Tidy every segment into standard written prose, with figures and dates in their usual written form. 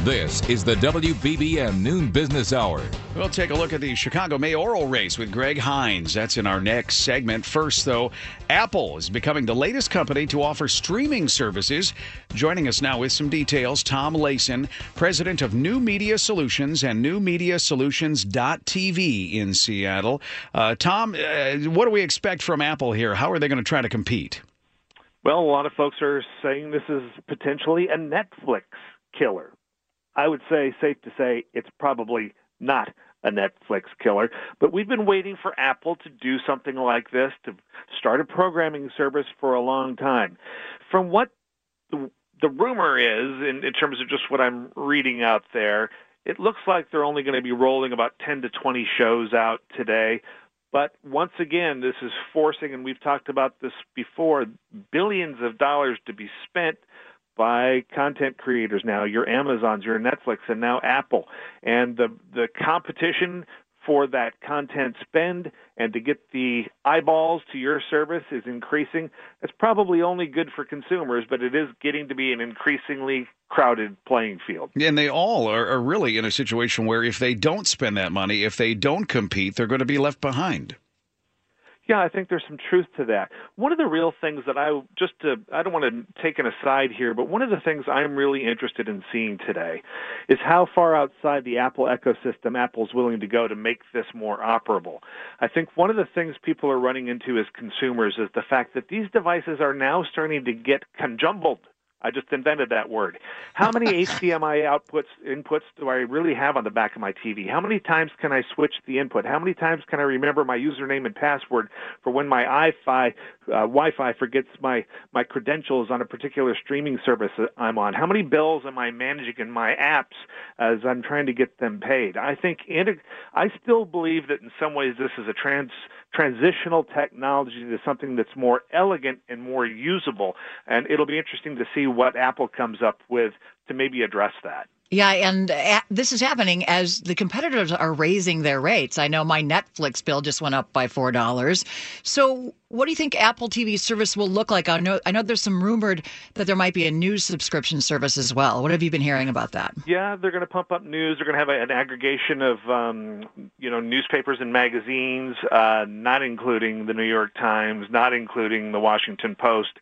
This is the WBBM Noon Business Hour. We'll take a look at the Chicago mayoral race with Greg Hines. That's in our next segment. First, though, Apple is becoming the latest company to offer streaming services. Joining us now with some details, Tom Layson, president of New Media Solutions and NewMediaSolutions.tv in Seattle. Tom, what do we expect from Apple here? How are they going to try to compete? Well, a lot of folks are saying this is potentially a Netflix killer. I would say, safe to say, it's probably not a Netflix killer. But we've been waiting for Apple to do something like this, to start a programming service for a long time. From what the rumor is, in terms of just what I'm reading out there, it looks like they're only going to be rolling about 10 to 20 shows out today. But once again, this is forcing, and we've talked about this before, billions of dollars to be spent by content creators now, your Amazons, your Netflix, and now Apple. And the competition for that content spend and to get the eyeballs to your service is increasing. It's probably only good for consumers, but it is getting to be an increasingly crowded playing field. And they all are really in a situation where if they don't spend that money, if they don't compete, they're going to be left behind. Yeah, I think there's some truth to that. One of the real things that I don't want to take an aside here, but one of the things I'm really interested in seeing today is how far outside the Apple ecosystem Apple's willing to go to make this more operable. I think one of the things people are running into as consumers is the fact that these devices are now starting to get conjumbled. I just invented that word. How many HDMI inputs do I really have on the back of my TV? How many times can I switch the input? How many times can I remember my username and password for when my Wi-Fi forgets my credentials on a particular streaming service that I'm on? How many bills am I managing in my apps as I'm trying to get them paid? I still believe that in some ways this is a transitional technology to something that's more elegant and more usable, and it'll be interesting to see what Apple comes up with to maybe address that. Yeah, and this is happening as the competitors are raising their rates. I know my Netflix bill just went up by $4. So what do you think Apple TV service will look like? I know there's some rumored that there might be a news subscription service as well. What have you been hearing about that? Yeah, they're going to pump up news. They're going to have an aggregation of newspapers and magazines, not including the New York Times, not including the Washington Post.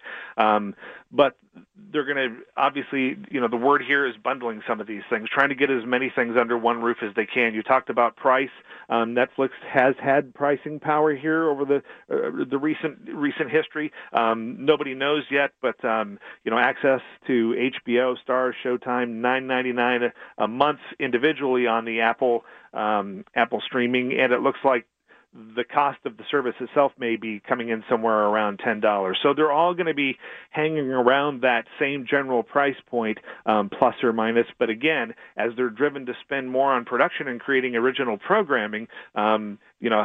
But they're going to, obviously, the word here is bundling some of these things, trying to get as many things under one roof as they can. You talked about price. Netflix has had pricing power here over the recent history. Nobody knows yet, but access to HBO, Starz, Showtime, $9.99 a month individually on the Apple streaming, and it looks like the cost of the service itself may be coming in somewhere around $10. So they're all going to be hanging around that same general price point, plus or minus. But again, as they're driven to spend more on production and creating original programming, how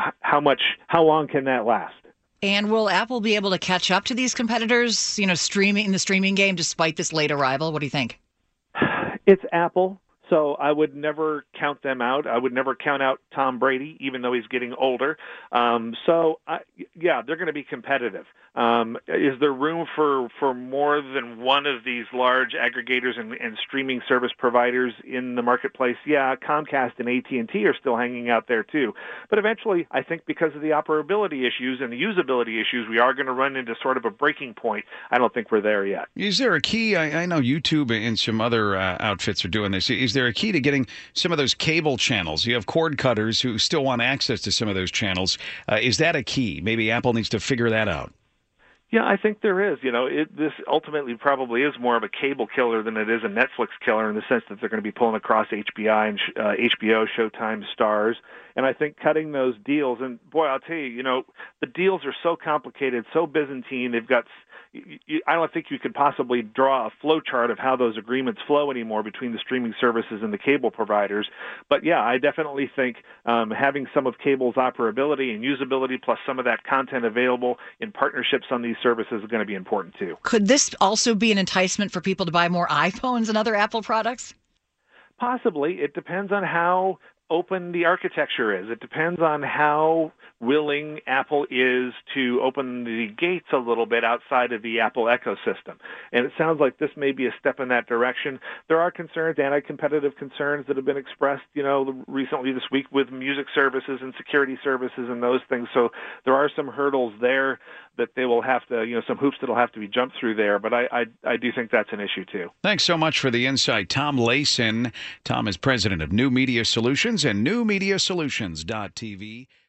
long can that last? And will Apple be able to catch up to these competitors, streaming in the streaming game despite this late arrival? What do you think? It's Apple. So I would never count them out. I would never count out Tom Brady, even though he's getting older. They're going to be competitive. Is there room for more than one of these large aggregators and streaming service providers in the marketplace? Yeah, Comcast and AT&T are still hanging out there too. But eventually, I think because of the operability issues and the usability issues, we are going to run into sort of a breaking point. I don't think we're there yet. Is there a key? I know YouTube and some other outfits are doing this. Is there a key to getting some of those cable channels? You have cord cutters who still want access to some of those channels. Is that a key? Maybe Apple needs to figure that out. Yeah, I think there is. This ultimately probably is more of a cable killer than it is a Netflix killer in the sense that they're going to be pulling across HBO, Showtime, Starz. And I think cutting those deals, and boy, I'll tell you, the deals are so complicated, so Byzantine. They've got, I don't think you could possibly draw a flow chart of how those agreements flow anymore between the streaming services and the cable providers. But yeah, I definitely think having some of cable's operability and usability plus some of that content available in partnerships on these services is going to be important too. Could this also be an enticement for people to buy more iPhones and other Apple products? Possibly. It depends on how open the architecture is. It depends on how willing Apple is to open the gates a little bit outside of the Apple ecosystem. And it sounds like this may be a step in that direction. There are concerns, anti-competitive concerns that have been expressed, recently this week with music services and security services and those things. So there are some hurdles there that they will have to, some hoops that'll have to be jumped through there. But I do think that's an issue too. Thanks so much for the insight, Tom Layson. Tom is president of New Media Solutions and newmediasolutions.tv.